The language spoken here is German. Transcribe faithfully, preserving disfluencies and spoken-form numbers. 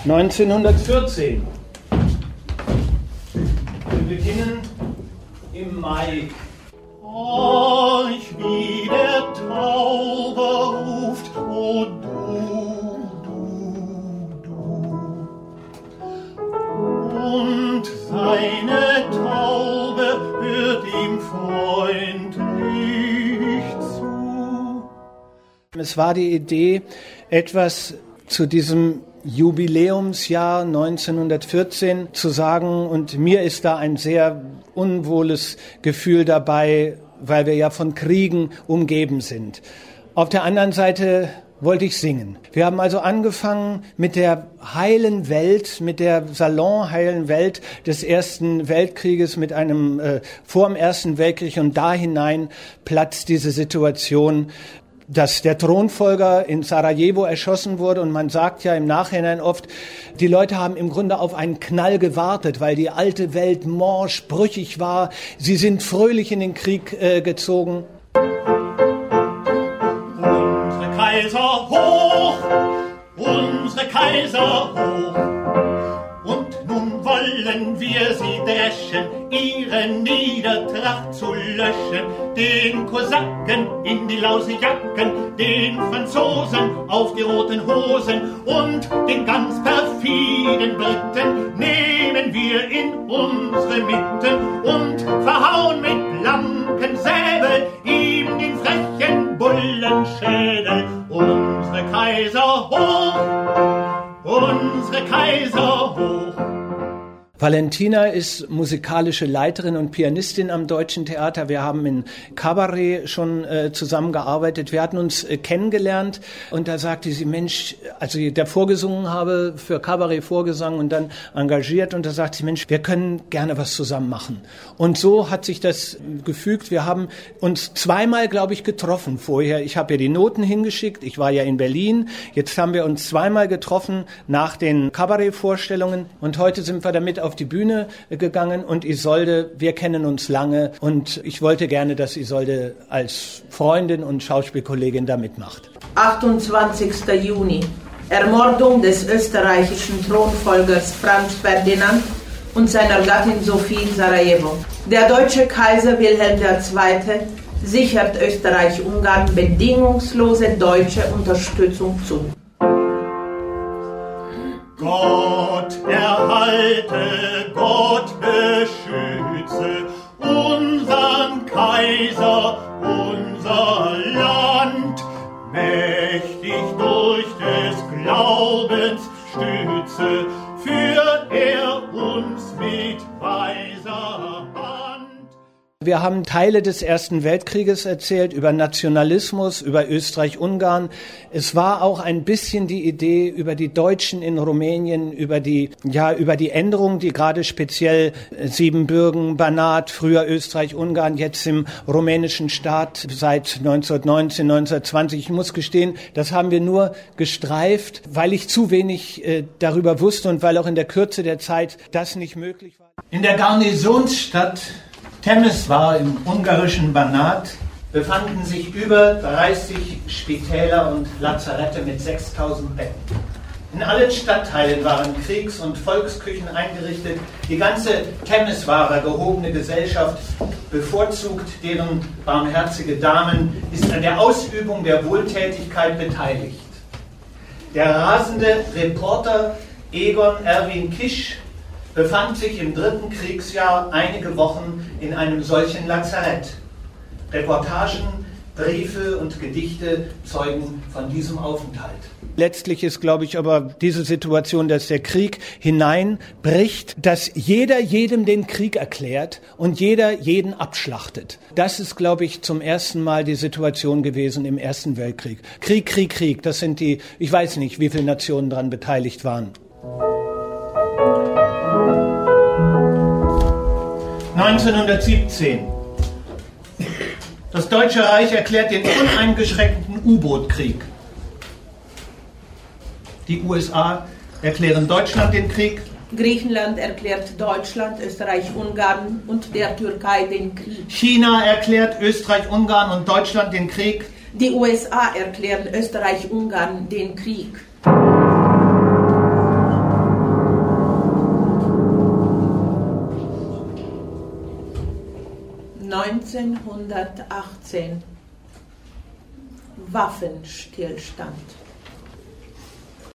neunzehnhundertvierzehn. Wir beginnen im Mai. Euch wie der Taube ruft, o du, du, du. Und seine Taube hört ihm freundlich zu. Es war die Idee, etwas zu diesem Jubiläumsjahr neunzehnhundertvierzehn zu sagen, und mir ist da ein sehr unwohles Gefühl dabei, weil wir ja von Kriegen umgeben sind. Auf der anderen Seite wollte ich singen. Wir haben also angefangen mit der heilen Welt, mit der salonheilen Welt des Ersten Weltkrieges, mit einem äh, vor dem Ersten Weltkrieg, und da hinein platzt diese Situation, dass der Thronfolger in Sarajevo erschossen wurde, und man sagt ja im Nachhinein oft, die Leute haben im Grunde auf einen Knall gewartet, weil die alte Welt morsch, brüchig war. Sie sind fröhlich in den Krieg äh, gezogen. Unsere Kaiser hoch, unsere Kaiser hoch, und nun wollen wir sie dreschen, ihre Niedertracht zu löschen, den Kosaken in die Lausejacken, den Franzosen auf die roten Hosen und den ganz perfiden Briten nehmen wir in unsere Mitte und verhauen mit blanken Säbel ihm den frechen Bullenschädel. Unsere Kaiser hoch, unsere Kaiser hoch. Valentina ist musikalische Leiterin und Pianistin am Deutschen Theater. Wir haben in Kabarett schon äh, zusammengearbeitet. Wir hatten uns äh, kennengelernt, und da sagte sie, Mensch, also der vorgesungen habe, für Kabarett vorgesungen und dann engagiert, und da sagte sie, Mensch, wir können gerne was zusammen machen. Und so hat sich das gefügt. Wir haben uns zweimal, glaube ich, getroffen vorher. Ich habe ja die Noten hingeschickt. Ich war ja in Berlin. Jetzt haben wir uns zweimal getroffen nach den Kabarett-Vorstellungen, und heute sind wir damit auf die Bühne gegangen, und Isolde, wir kennen uns lange, und ich wollte gerne, dass Isolde als Freundin und Schauspielkollegin da mitmacht. achtundzwanzigster Juni. Ermordung des österreichischen Thronfolgers Franz Ferdinand und seiner Gattin Sophie in Sarajevo. Der deutsche Kaiser Wilhelm der Zweite sichert Österreich-Ungarn bedingungslose deutsche Unterstützung zu. Gott erhalte, Gott beschütze unseren Kaiser, unser Land, mächtig durch des Glaubens Stütze, führt er uns mit weiser Hand. Wir haben Teile des Ersten Weltkrieges erzählt, über Nationalismus, über Österreich-Ungarn. Es war auch ein bisschen die Idee über die Deutschen in Rumänien, über die, ja, über die Änderungen, die gerade speziell Siebenbürgen, Banat, früher Österreich-Ungarn, jetzt im rumänischen Staat seit neunzehnhundertneunzehn, neunzehnhundertzwanzig. Ich muss gestehen, das haben wir nur gestreift, weil ich zu wenig äh, darüber wusste und weil auch in der Kürze der Zeit das nicht möglich war. In der Garnisonsstadt Temeswar im ungarischen Banat befanden sich über dreißig Spitäler und Lazarette mit sechstausend Betten. In allen Stadtteilen waren Kriegs- und Volksküchen eingerichtet. Die ganze Temeswarer gehobene Gesellschaft, bevorzugt deren barmherzige Damen, ist an der Ausübung der Wohltätigkeit beteiligt. Der rasende Reporter Egon Erwin Kisch befand sich im dritten Kriegsjahr einige Wochen in einem solchen Lazarett. Reportagen, Briefe und Gedichte zeugen von diesem Aufenthalt. Letztlich ist, glaube ich, aber diese Situation, dass der Krieg hineinbricht, dass jeder jedem den Krieg erklärt und jeder jeden abschlachtet. Das ist, glaube ich, zum ersten Mal die Situation gewesen im Ersten Weltkrieg. Krieg, Krieg, Krieg, das sind die, ich weiß nicht, wie viele Nationen daran beteiligt waren. neunzehnhundertsiebzehn. Das Deutsche Reich erklärt den uneingeschränkten U-Boot-Krieg. Die U S A erklären Deutschland den Krieg. Griechenland erklärt Deutschland, Österreich, Ungarn und der Türkei den Krieg. China erklärt Österreich, Ungarn und Deutschland den Krieg. Die U S A erklären Österreich, Ungarn den Krieg. neunzehnhundertachtzehn Waffenstillstand.